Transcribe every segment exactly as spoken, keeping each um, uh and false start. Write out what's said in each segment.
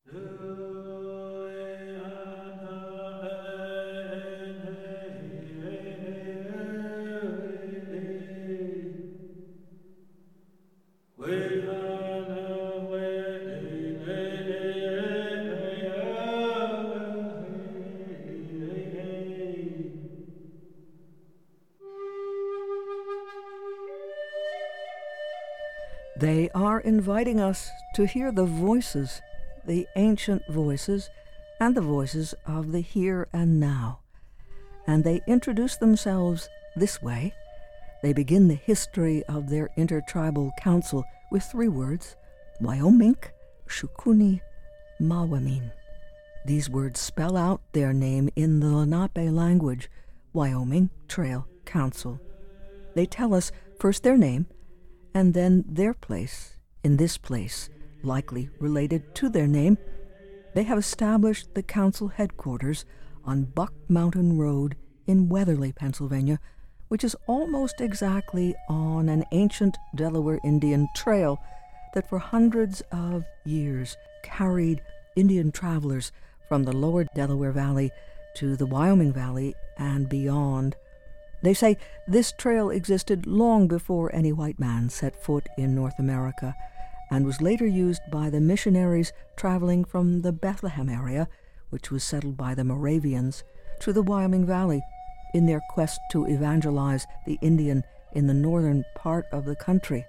They are inviting us to hear the voices, the ancient voices, and the voices of the here and now. And they introduce themselves this way. They begin the history of their intertribal council with three words, Wyomink, Shukuni, Mawamin. These words spell out their name in the Lenape language, Wyoming Trail Council. They tell us first their name, and then their place in this place, likely related to their name. They have established the council headquarters on Buck Mountain Road in Weatherly, Pennsylvania, which is almost exactly on an ancient Delaware Indian trail that for hundreds of years carried Indian travelers from the lower Delaware Valley to the Wyoming Valley and beyond. They say this trail existed long before any white man set foot in North America and was later used by the missionaries traveling from the Bethlehem area, which was settled by the Moravians, to the Wyoming Valley in their quest to evangelize the Indian in the northern part of the country.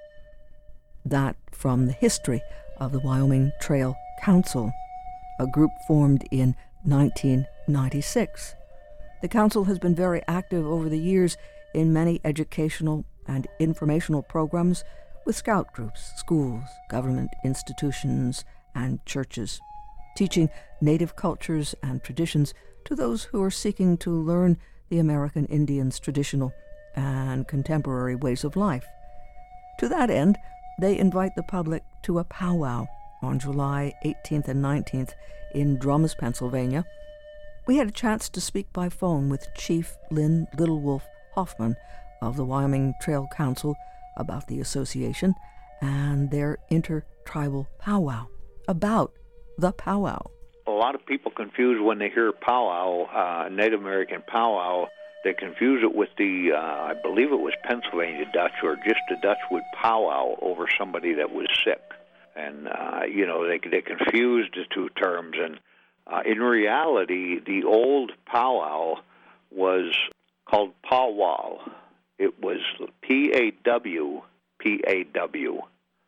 That from the history of the Wyoming Trail Council, a group formed in nineteen ninety-six. The council has been very active over the years in many educational and informational programs with scout groups, schools, government institutions, and churches, teaching native cultures and traditions to those who are seeking to learn the American Indians' traditional and contemporary ways of life. To that end, they invite the public to a powwow on July eighteenth and nineteenth in Drums, Pennsylvania. We had a chance to speak by phone with Chief Lynn Little Wolf Hoffman of the Wyoming Trail Council about the association and their intertribal powwow, about the powwow. A lot of people confuse when they hear powwow, uh, Native American powwow, they confuse it with the, uh, I believe it was Pennsylvania Dutch, or just the Dutch would powwow over somebody that was sick. And, uh, you know, they, they confused the two terms, and Uh, in reality, the old powwow was called powwow. It was P A W, P A W.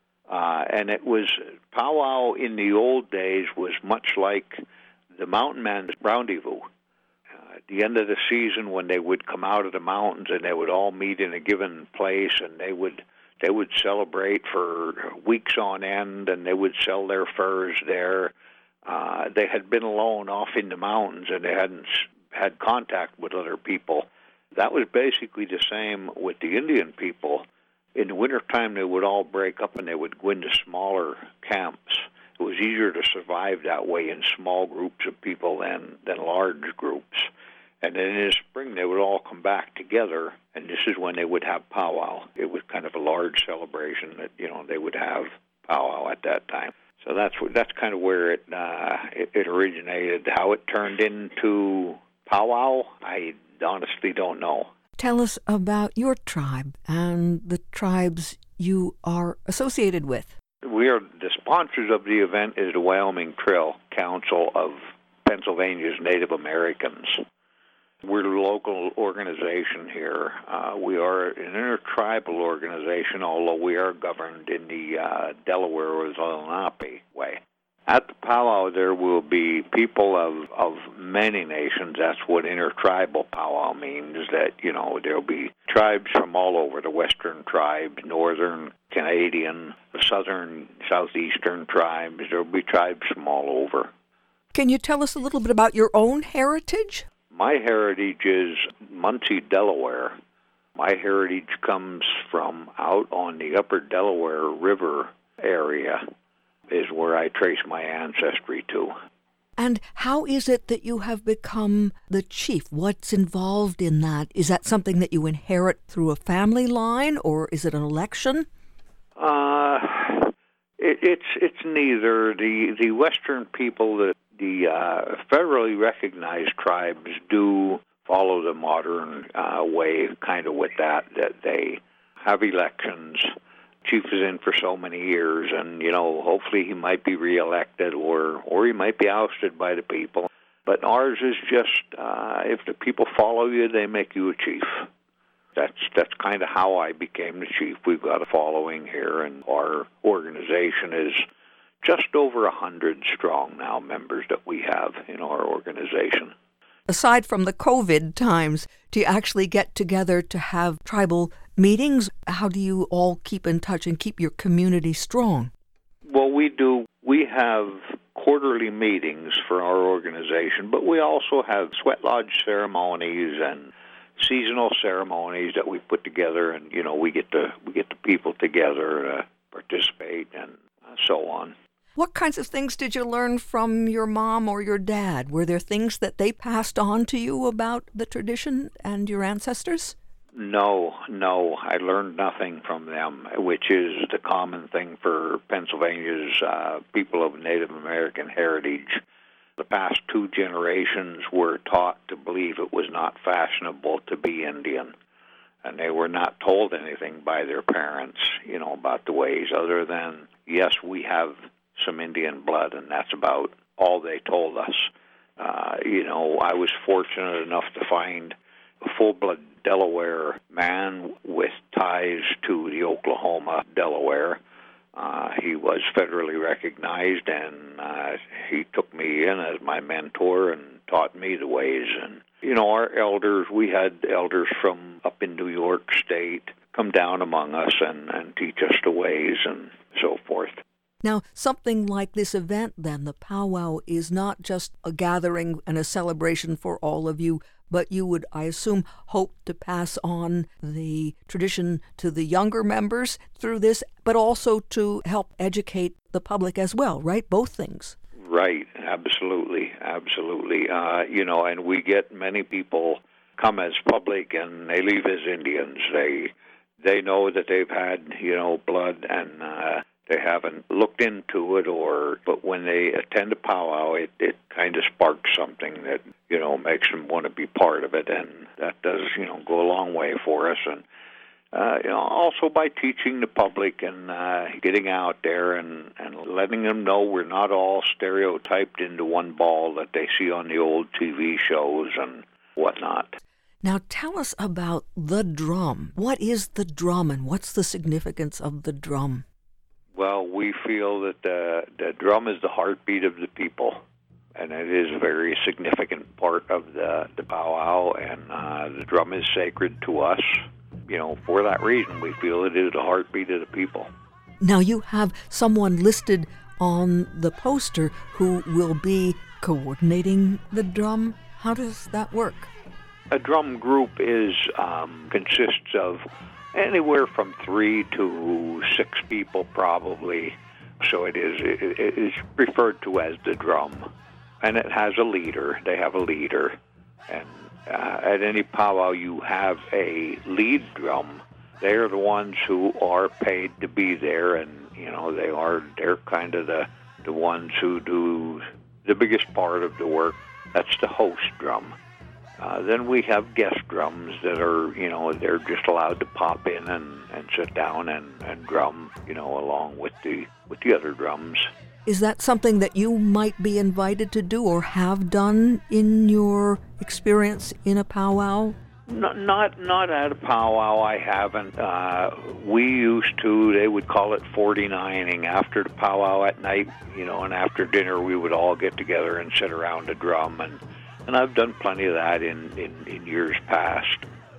Uh, and it was, powwow in the old days was much like the mountain man's rendezvous. Uh, at the end of the season, when they would come out of the mountains and they would all meet in a given place, and they would they would celebrate for weeks on end, and they would sell their furs there. Uh, they had been alone off in the mountains, and they hadn't had contact with other people. That was basically the same with the Indian people. In the wintertime, they would all break up and they would go into smaller camps. It was easier to survive that way in small groups of people than, than large groups. And then in the spring, they would all come back together, and this is when they would have powwow. It was kind of a large celebration that, you know, they would have powwow at that time. So that's that's kind of where it, uh, it it originated. How it turned into powwow, I honestly don't know. Tell us about your tribe and the tribes you are associated with. We are the sponsors of the event is the Wyoming Trail Council of Pennsylvania's Native Americans. We're a local organization here. Uh, we are an intertribal organization, although we are governed in the uh, Delaware or the Lenape way. At the powwow, there will be people of, of many nations. That's what intertribal powwow means, that, you know, there'll be tribes from all over, the western tribes, northern Canadian, the southern, southeastern tribes. There'll be tribes from all over. Can you tell us a little bit about your own heritage? My heritage is Muncie, Delaware. My heritage comes from out on the upper Delaware River area is where I trace my ancestry to. And how is it that you have become the chief? What's involved in that? Is that something that you inherit through a family line, or is it an election? Uh, It, it's it's neither. The the Western people, the the uh, federally recognized tribes, do follow the modern uh, way, kind of with that that they have elections. Chief is in for so many years, and you know, hopefully he might be reelected, or or he might be ousted by the people. But ours is just uh, if the people follow you, they make you a chief. That's that's kind of how I became the chief. We've got a following here, and our organization is just over a hundred strong now, members that we have in our organization. Aside from the COVID times, do you actually get together to have tribal meetings? How do you all keep in touch and keep your community strong? Well, we do. We have quarterly meetings for our organization, but we also have sweat lodge ceremonies and seasonal ceremonies that we put together, and you know, we get the we get the people together to participate and so on. What kinds of things did you learn from your mom or your dad? Were there things that they passed on to you about the tradition and your ancestors? No, no, I learned nothing from them, which is the common thing for Pennsylvania's uh, people of Native American heritage. The past two generations were taught to believe it was not fashionable to be Indian, and they were not told anything by their parents, you know, about the ways, other than, yes, we have some Indian blood, and that's about all they told us. Uh, you know, I was fortunate enough to find a full-blood Delaware man with ties to the Oklahoma Delaware. Uh, he was federally recognized, and uh, he took me in as my mentor and taught me the ways. And, you know, our elders, we had elders from up in New York State come down among us and, and teach us the ways and so forth. Now, something like this event, then, the powwow, is not just a gathering and a celebration for all of you, but you would, I assume, hope to pass on the tradition to the younger members through this, but also to help educate the public as well, right? Both things. Right, absolutely, absolutely. Uh, you know, and we get many people come as public and they leave as Indians. They they know that they've had, you know, blood, and uh, they haven't looked into it, or but when they attend a powwow, it, it kind of sparks something that, you know, makes them want to be part of it, and that does, you know, go a long way for us. And uh, you know, also by teaching the public and uh, getting out there and, and letting them know we're not all stereotyped into one ball that they see on the old T V shows and whatnot. Now tell us about the drum. What is the drum, and what's the significance of the drum? Well, we feel that the, the drum is the heartbeat of the people, and it is a very significant part of the, the powwow, and uh, the drum is sacred to us. You know, for that reason, we feel it is the heartbeat of the people. Now, you have someone listed on the poster who will be coordinating the drum. How does that work? A drum group is um, consists of anywhere from three to six people, probably. So it is it, it is referred to as the drum, and it has a leader. They have a leader, and uh, at any powwow you have a lead drum. They are the ones who are paid to be there, and you know they are they're kind of the the ones who do the biggest part of the work. That's the host drum. Uh, then we have guest drums that are, you know, they're just allowed to pop in and, and sit down and, and drum, you know, along with the with the other drums. Is that something that you might be invited to do or have done in your experience in a powwow? Not not, not at a powwow, I haven't. Uh, we used to, they would call it forty-nining after the powwow at night, you know, and after dinner we would all get together and sit around a drum, and And I've done plenty of that in, in, in years past.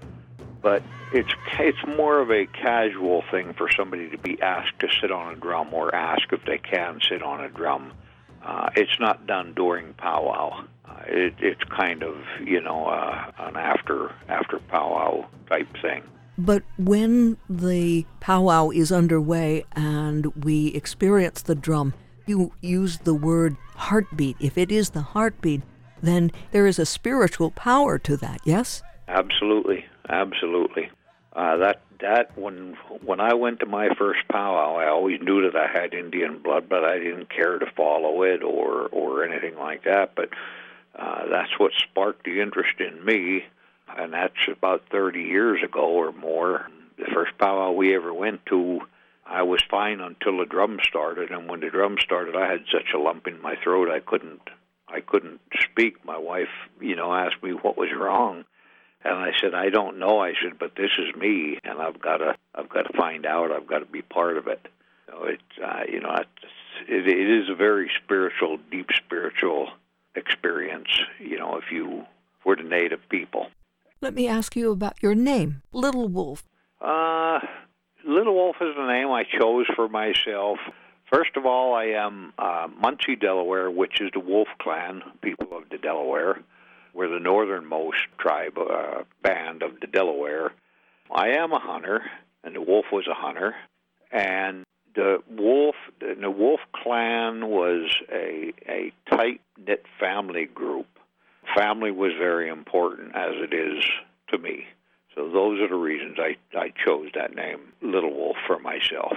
But it's it's more of a casual thing for somebody to be asked to sit on a drum or ask if they can sit on a drum. Uh, it's not done during powwow. Uh, it, it's kind of, you know, uh, an after after powwow type thing. But when the powwow is underway and we experience the drum, you use the word heartbeat. If it is the heartbeat, then there is a spiritual power to that, yes? Absolutely, absolutely. Uh, that that when when I went to my first powwow, I always knew that I had Indian blood, but I didn't care to follow it or or anything like that. But uh, that's what sparked the interest in me, and that's about thirty years ago or more. The first powwow we ever went to, I was fine until the drum started, and when the drum started, I had such a lump in my throat I couldn't I couldn't speak. My wife, you know, asked me what was wrong. And I said, I don't know. I said, but this is me, and I've got to, I've got to find out. I've got to be part of it. So it, uh, you know, it's, it, it is a very spiritual, deep spiritual experience. You know, if you were the native people. Let me ask you about your name, Little Wolf. Uh, Little Wolf is the name I chose for myself. First of all, I am uh, Muncie, Delaware, which is the Wolf Clan, people of the Delaware. We're the northernmost tribe, uh, band of the Delaware. I am a hunter, and the wolf was a hunter. And the wolf, the Wolf Clan was a, a tight-knit family group. Family was very important, as it is to me. So those are the reasons I, I chose that name, Little Wolf, for myself.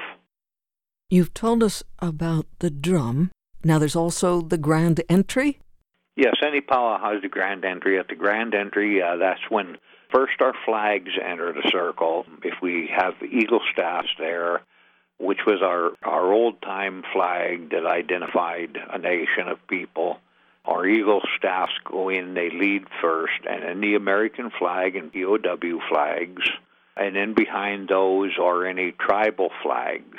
You've told us about the drum. Now there's also the grand entry. Yes, any powwow has the grand entry. At the grand entry, uh, that's when first our flags enter the circle. If we have eagle staffs there, which was our, our old-time flag that identified a nation of people, our eagle staffs go in, they lead first, and then the American flag and P O W flags, and then behind those are any tribal flags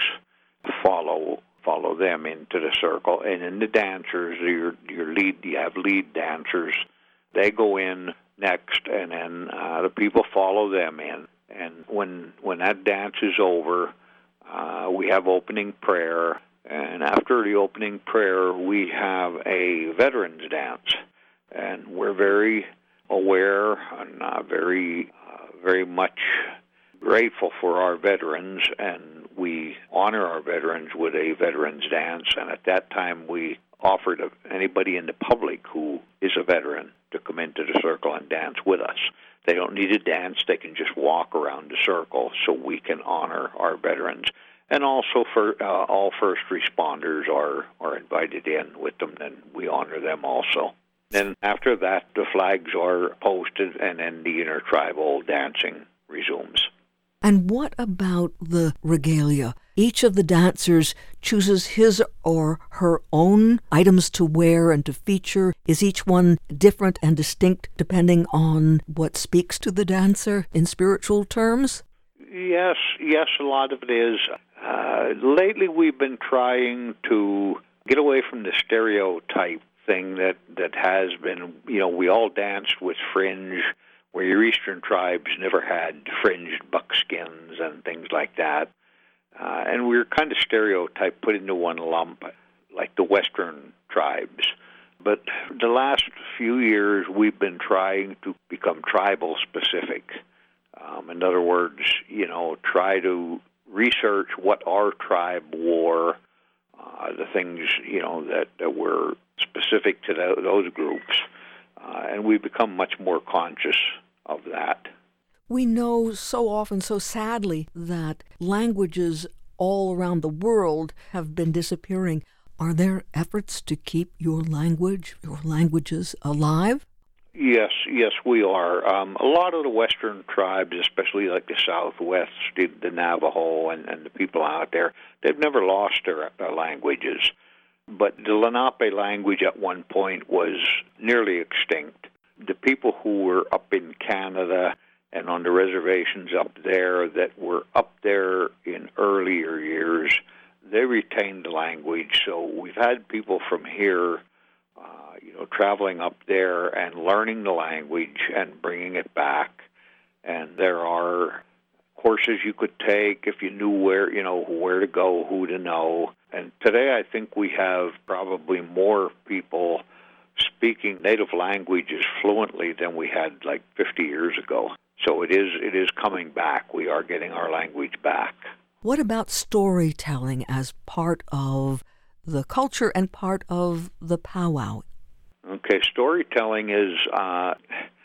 follow follow them into the circle. And then the dancers, your your lead, you have lead dancers, they go in next, and then uh, the people follow them in. And when when that dance is over, uh, we have opening prayer, and after the opening prayer, we have a veterans dance, and we're very aware and uh, very uh, very much grateful for our veterans, and we honor our veterans with a veterans dance. And at that time, we offered anybody in the public who is a veteran to come into the circle and dance with us. They don't need to dance. They can just walk around the circle so we can honor our veterans. And also for uh, all first responders are, are invited in with them, and we honor them also. Then after that, the flags are posted, and then the intertribal dancing resumes. And what about the regalia? Each of the dancers chooses his or her own items to wear and to feature. Is each one different and distinct depending on what speaks to the dancer in spiritual terms? Yes, yes, a lot of it is. Uh, lately we've been trying to get away from the stereotype thing that, that has been, you know, we all danced with fringe, where your eastern tribes never had fringed buckskins and things like that. Uh, and we were kind of stereotyped, put into one lump, like the western tribes. But the last few years, we've been trying to become tribal specific. Um, in other words, you know, try to research what our tribe wore, uh, the things, you know, that, that were specific to the, those groups. Uh, and we've become much more conscious of that. We know so often, so sadly, that languages all around the world have been disappearing. Are there efforts to keep your language, your languages alive? Yes, yes, we are. Um, a lot of the western tribes, especially like the Southwest, the, the Navajo and, and the people out there, they've never lost their, their languages. But the Lenape language at one point was nearly extinct. The people who were up in Canada and on the reservations up there that were up there in earlier years, they retained the language. So we've had people from here, uh, you know, traveling up there and learning the language and bringing it back. And there are courses you could take if you knew where, you know, where to go, who to know. And today I think we have probably more people speaking native languages fluently than we had like fifty years ago. So it is it is coming back. We are getting our language back. What about storytelling as part of the culture and part of the powwow? Okay, storytelling is, uh,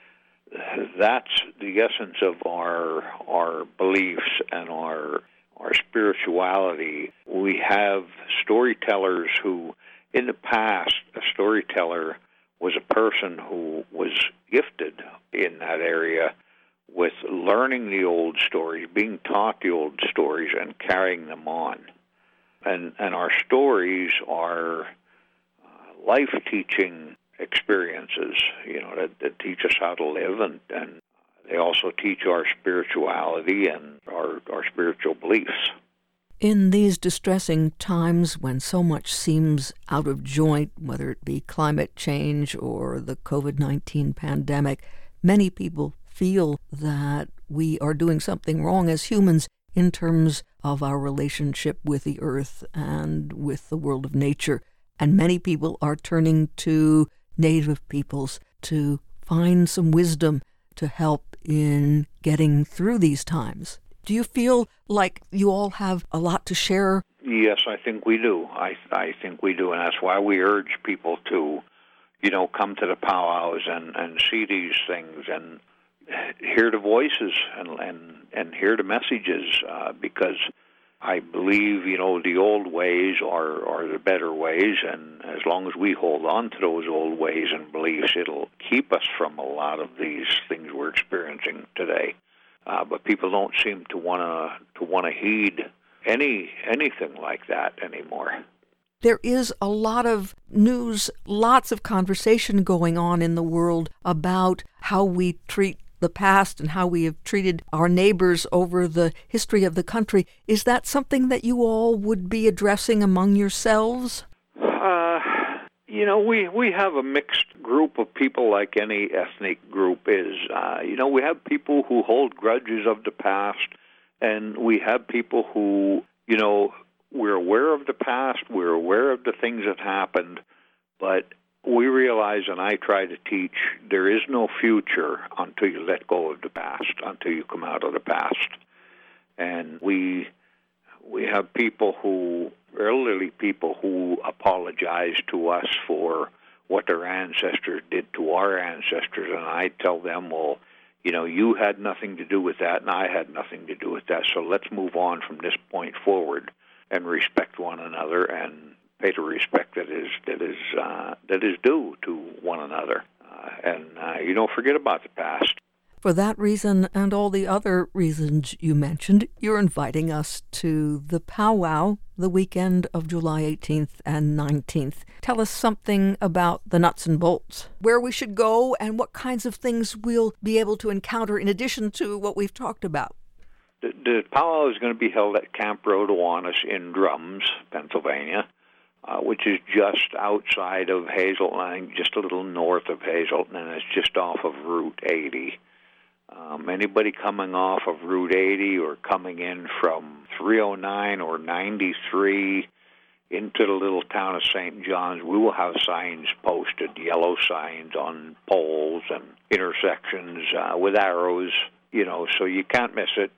that's the essence of our our beliefs and our our spirituality. We have storytellers who, in the past, a storyteller was a person who was gifted in that area with learning the old stories, being taught the old stories, and carrying them on. And and our stories are uh, life-teaching experiences, you know, that, that teach us how to live, and, and they also teach our spirituality and our, our spiritual beliefs. In these distressing times when so much seems out of joint, whether it be climate change or the covid nineteen pandemic, many people feel that we are doing something wrong as humans in terms of our relationship with the earth and with the world of nature. And many people are turning to Native peoples to find some wisdom to help in getting through these times. Do you feel like you all have a lot to share? Yes, I think we do. I I think we do, and that's why we urge people to, you know, come to the powwows and, and see these things and hear the voices and and, and hear the messages, uh, because I believe, you know, the old ways are, are the better ways, and as long as we hold on to those old ways and beliefs, it'll keep us from a lot of these things we're experiencing today. Uh, but people don't seem to want to to want to heed any anything like that anymore. There is a lot of news, lots of conversation going on in the world about how we treat the past and how we have treated our neighbors over the history of the country. Is that something that you all would be addressing among yourselves? Uh, you know, we, we have a mixed group of people like any ethnic group is. Uh, you know, we have people who hold grudges of the past, and we have people who, you know, we're aware of the past, we're aware of the things that happened, but we realize, and I try to teach, there is no future until you let go of the past, until you come out of the past. And we we have people who, elderly people who apologize to us for what their ancestors did to our ancestors, and I tell them, well, you know, you had nothing to do with that, and I had nothing to do with that, so let's move on from this point forward and respect one another and pay the respect that is that is uh, that is due to one another, uh, and uh, you don't forget about the past. For that reason and all the other reasons you mentioned, you're inviting us to the powwow the weekend of July eighteenth and nineteenth. Tell us something about the nuts and bolts, where we should go, and what kinds of things we'll be able to encounter in addition to what we've talked about. The, the powwow is going to be held at Camp Rotowanus in Drums, Pennsylvania, Uh, which is just outside of Hazelton, just a little north of Hazelton, and it's just off of Route eighty. Um, anybody coming off of Route eighty or coming in from three oh nine or ninety-three into the little town of Saint John's, we will have signs posted, yellow signs on poles and intersections uh, with arrows, you know, so you can't miss it.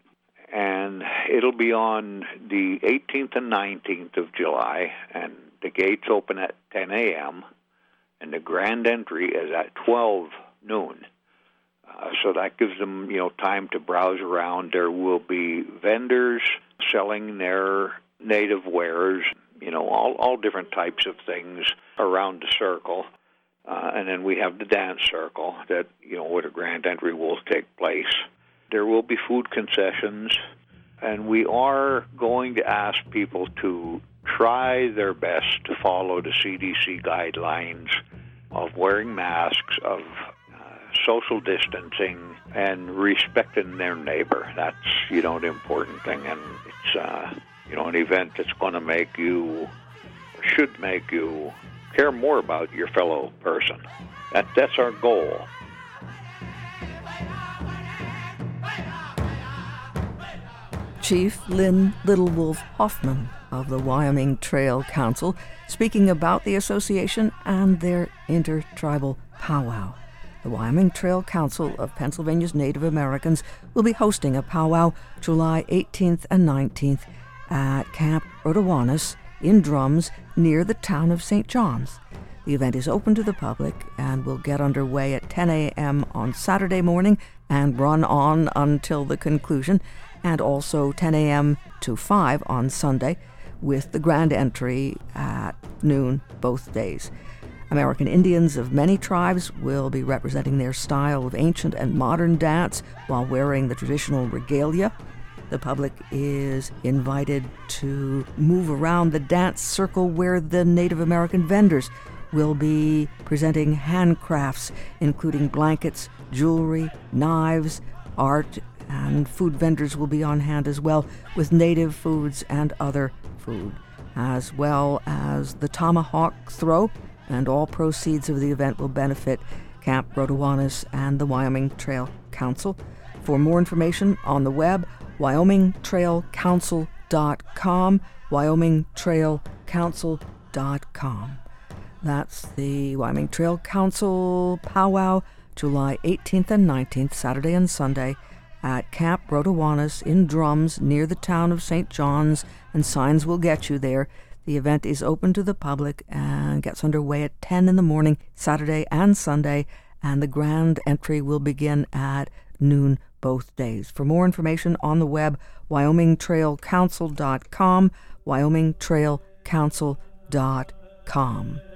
And it'll be on the eighteenth and nineteenth of July, and the gates open at ten a.m., and the grand entry is at twelve noon. Uh, so that gives them, you know, time to browse around. There will be vendors selling their native wares, you know, all, all different types of things around the circle. Uh, and then we have the dance circle that, you know, where the grand entry will take place. There will be food concessions, and we are going to ask people to try their best to follow the C D C guidelines of wearing masks, of uh, social distancing, and respecting their neighbor. That's, you know, the important thing, and it's, uh, you know, an event that's going to make you, should make you care more about your fellow person. That, that's our goal. Chief Lynn Little Wolf Hoffman of the Wyoming Trail Council, speaking about the association and their intertribal powwow. The Wyoming Trail Council of Pennsylvania's Native Americans will be hosting a powwow July eighteenth and nineteenth at Camp Rotowanus in Drums near the town of Saint John's. The The event is open to the public and will get underway at ten a.m. on Saturday morning and run on until the conclusion, and also ten a.m. to five on Sunday, with the grand entry at noon both days. American Indians of many tribes will be representing their style of ancient and modern dance while wearing the traditional regalia. The public is invited to move around the dance circle where the Native American vendors will be presenting handcrafts, including blankets, jewelry, knives, art, and food vendors will be on hand as well, with native foods and other food, as well as the tomahawk throw, and all proceeds of the event will benefit Camp Rotowanus and the Wyoming Trail Council. For more information on the web, wyoming trail council dot com, wyoming trail council dot com. That's the Wyoming Trail Council Powwow, July eighteenth and nineteenth, Saturday and Sunday, at Camp Rotowanus in Drums near the town of Saint John's, and signs will get you there. The event is open to the public and gets underway at ten in the morning, Saturday and Sunday, and the grand entry will begin at noon both days. For more information on the web, wyoming trail council dot com, wyoming trail council dot com.